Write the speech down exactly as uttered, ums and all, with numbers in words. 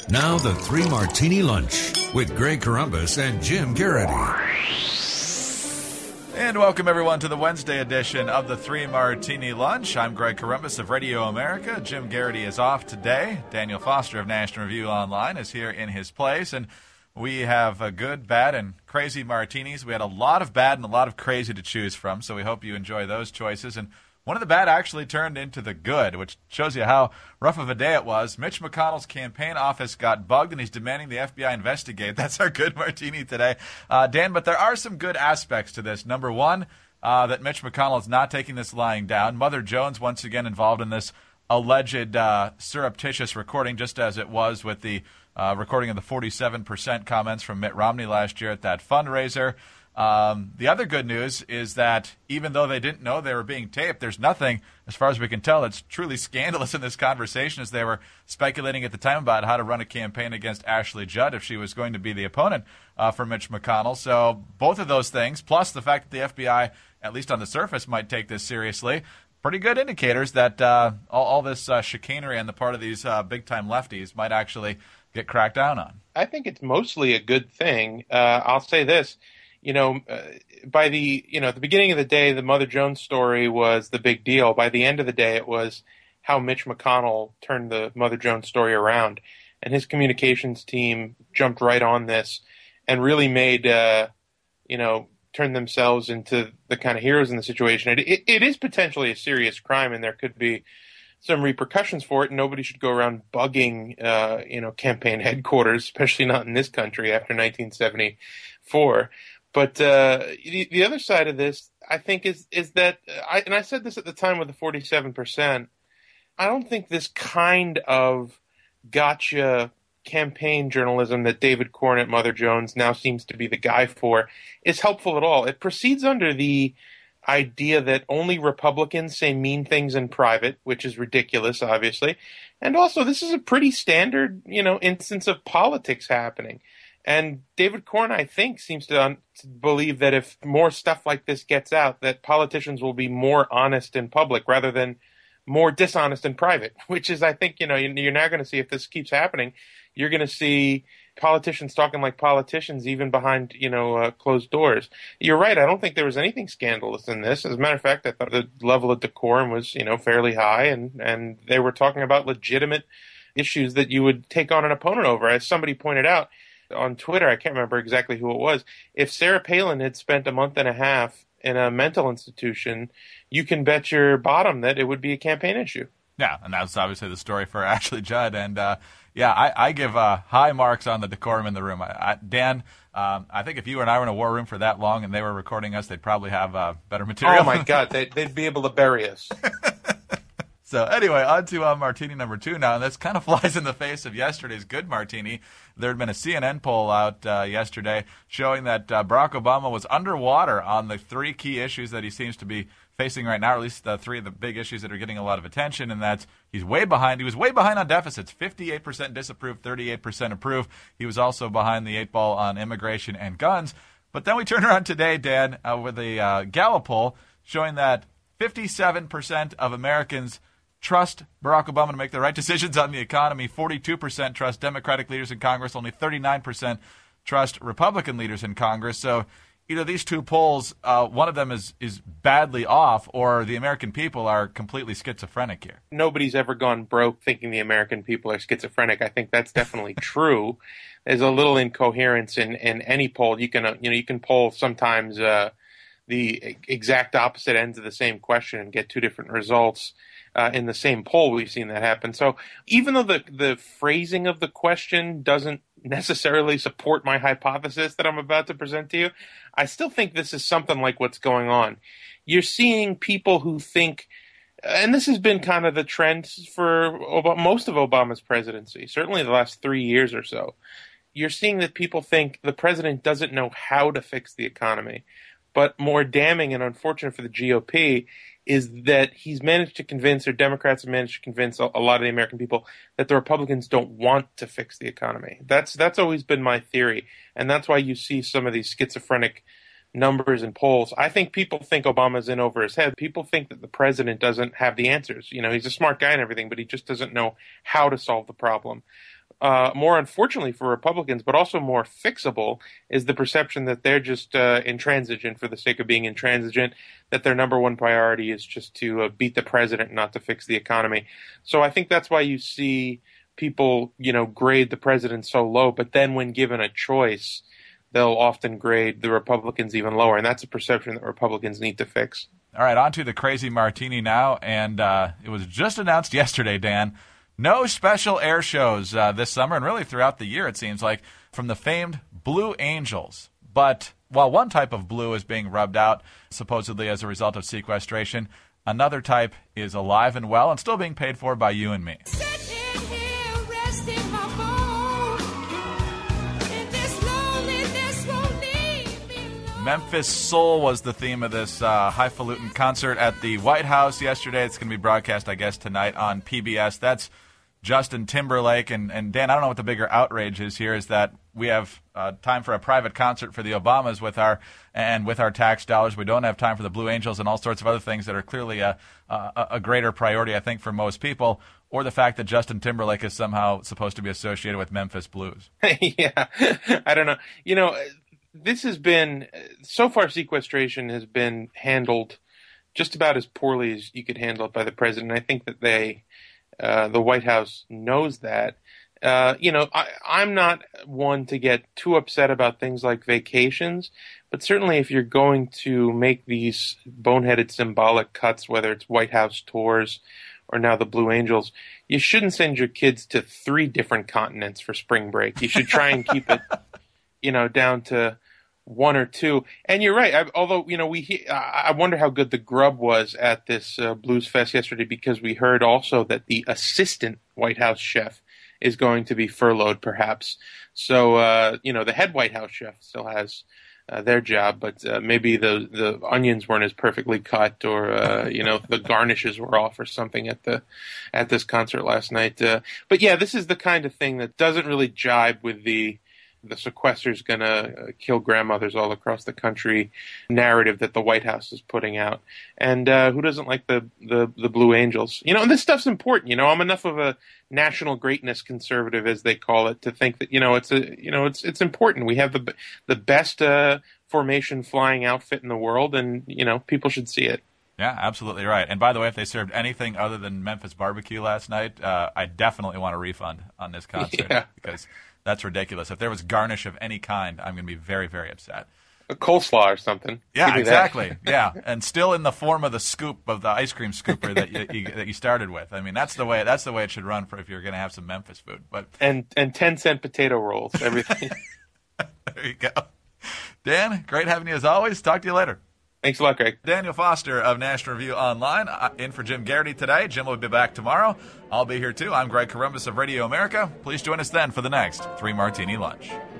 Now the Three Martini Lunch with Greg Corombos and Jim Garrity. And welcome, everyone, to the Wednesday edition of the Three Martini Lunch. I'm Greg Corombos of Radio America. Jim Garrity is off today. Daniel Foster of National Review Online is here in his place. And we have a good, bad, and crazy martinis. We had a lot of bad and a lot of crazy to choose from, so we hope you enjoy those choices. And one of the bad actually turned into the good, which shows you how rough of a day it was. Mitch McConnell's campaign office got bugged, and he's demanding the F B I investigate. That's our good martini today. Uh, Dan, but there are some good aspects to this. Number one, uh, that Mitch McConnell is not taking this lying down. Mother Jones once again involved in this alleged uh, surreptitious recording, just as it was with the uh, recording of the forty-seven percent comments from Mitt Romney last year at that fundraiser. Um, the other good news is that even though they didn't know they were being taped, there's nothing, as far as we can tell, that's truly scandalous in this conversation, as they were speculating at the time about how to run a campaign against Ashley Judd if she was going to be the opponent uh, for Mitch McConnell. So both of those things, plus the fact that the F B I, at least on the surface, might take this seriously, pretty good indicators that uh, all, all this uh, chicanery on the part of these uh, big-time lefties might actually get cracked down on. I think it's mostly a good thing. Uh, I'll say this. You know, uh, by the, you know, at the beginning of the day, the Mother Jones story was the big deal. By the end of the day, it was how Mitch McConnell turned the Mother Jones story around. And his communications team jumped right on this and really made, uh, you know, turned themselves into the kind of heroes in the situation. It, it, it is potentially a serious crime, and there could be some repercussions for it. And nobody should go around bugging, uh, you know, campaign headquarters, especially not in this country after nineteen seventy-four. But uh, the, the other side of this, I think, is is that, I, and I said this at the time with the forty-seven percent, I don't think this kind of gotcha campaign journalism that David Corn at Mother Jones now seems to be the guy for is helpful at all. It proceeds under the idea that only Republicans say mean things in private, which is ridiculous, obviously. And also, this is a pretty standard, you know, instance of politics happening. And David Corn, I think, seems to, un- to believe that if more stuff like this gets out, that politicians will be more honest in public rather than more dishonest in private, which is, I think, you know, you're now going to see, if this keeps happening, you're going to see politicians talking like politicians even behind, you know, uh, closed doors. You're right. I don't think there was anything scandalous in this. As a matter of fact, I thought the level of decorum was, you know, fairly high, and, and they were talking about legitimate issues that you would take on an opponent over. As somebody pointed out on Twitter, I can't remember exactly who it was, if Sarah Palin had spent a month and a half in a mental institution, you can bet your bottom that it would be a campaign issue. Yeah, and that's obviously the story for Ashley Judd. And, uh, yeah, I, I give uh, high marks on the decorum in the room. I, I, Dan, um, I think if you and I were in a war room for that long and they were recording us, they'd probably have uh, better material. Oh, my God, they, they'd be able to bury us. So anyway, on to uh, martini number two now, and this kind of flies in the face of yesterday's good martini. There had been a C N N poll out uh, yesterday showing that uh, Barack Obama was underwater on the three key issues that he seems to be facing right now, or at least the three of the big issues that are getting a lot of attention, and that's he's way behind. He was way behind on deficits, fifty-eight percent disapprove, thirty-eight percent approve. He was also behind the eight ball on immigration and guns. But then we turn around today, Dan, uh, with a uh, Gallup poll showing that fifty-seven percent of Americans trust Barack Obama to make the right decisions on the economy. forty-two percent trust Democratic leaders in Congress. Only thirty-nine percent trust Republican leaders in Congress. So either these two polls, uh, one of them is, is badly off, or the American people are completely schizophrenic here. Nobody's ever gone broke thinking the American people are schizophrenic. I think that's definitely true. There's a little incoherence in, in any poll. You can, uh, you know, you can poll sometimes uh, the exact opposite ends of the same question and get two different results. Uh, in the same poll, we've seen that happen. So even though the, the phrasing of the question doesn't necessarily support my hypothesis that I'm about to present to you, I still think this is something like what's going on. You're seeing people who think, and this has been kind of the trend for Ob- most of Obama's presidency, certainly the last three years or so. You're seeing that people think the president doesn't know how to fix the economy. But more damning and unfortunate for the G O P is that he's managed to convince, or Democrats have managed to convince a, a lot of the American people that the Republicans don't want to fix the economy. That's that's always been my theory, and that's why you see some of these schizophrenic numbers and polls. I think people think Obama's in over his head. People think that the president doesn't have the answers. You know, he's a smart guy and everything, but he just doesn't know how to solve the problem. uh, more unfortunately for Republicans, but also more fixable, is the perception that they're just uh, intransigent for the sake of being intransigent, that their number one priority is just to uh, beat the president, not to fix the economy. So I think that's why you see people, you know, grade the president so low, but then when given a choice, they'll often grade the Republicans even lower, and that's a perception that Republicans need to fix. All right, on to the crazy martini now, and uh, it was just announced yesterday, Dan, no special air shows uh, this summer, and really throughout the year, it seems like, from the famed Blue Angels. But while one type of blue is being rubbed out, supposedly as a result of sequestration, another type is alive and well and still being paid for by you and me. Memphis Soul was the theme of this uh, highfalutin concert at the White House yesterday. It's going to be broadcast, I guess, tonight on P B S. That's Justin Timberlake. And, and Dan, I don't know what the bigger outrage is here, is that we have uh, time for a private concert for the Obamas with our and with our tax dollars. We don't have time for the Blue Angels and all sorts of other things that are clearly a, a, a greater priority, I think, for most people, or the fact that Justin Timberlake is somehow supposed to be associated with Memphis Blues. Yeah, I don't know. You know, this has been, so far sequestration has been handled just about as poorly as you could handle it by the president. I think that they, uh, the White House knows that. Uh, you know, I, I'm not one to get too upset about things like vacations, but certainly if you're going to make these boneheaded symbolic cuts, whether it's White House tours or now the Blue Angels, you shouldn't send your kids to three different continents for spring break. You should try and keep it, you know, down to one or two. And you're right. I, although, you know, we, I wonder how good the grub was at this uh, Blues Fest yesterday, because we heard also that the assistant White House chef is going to be furloughed, perhaps. So, uh, you know, the head White House chef still has uh, their job, but uh, maybe the the onions weren't as perfectly cut, or uh, you know, the garnishes were off or something at the at this concert last night. Uh, but yeah, this is the kind of thing that doesn't really jibe with the the sequester's going to kill grandmothers all across the country narrative that the White House is putting out. And uh, who doesn't like the, the, the Blue Angels? You know, and this stuff's important. You know, I'm enough of a national greatness conservative, as they call it, to think that, you know, it's a, you know, it's, it's important. We have the, the best uh, formation flying outfit in the world, and, you know, people should see it. Yeah, absolutely right. And by the way, if they served anything other than Memphis barbecue last night, uh, I definitely want a refund on this concert. Yeah. Because that's ridiculous. If there was garnish of any kind, I'm going to be very, very upset. A coleslaw or something. Yeah, exactly. Yeah, and still in the form of the scoop of the ice cream scooper that you, you that you started with. I mean, that's the way that's the way it should run for if you're going to have some Memphis food. But and and ten cent potato rolls, everything. There you go, Dan. Great having you as always. Talk to you later. Thanks a lot, Greg. Daniel Foster of National Review Online, in for Jim Garrity today. Jim will be back tomorrow. I'll be here too. I'm Greg Corombos of Radio America. Please join us then for the next Three Martini Lunch.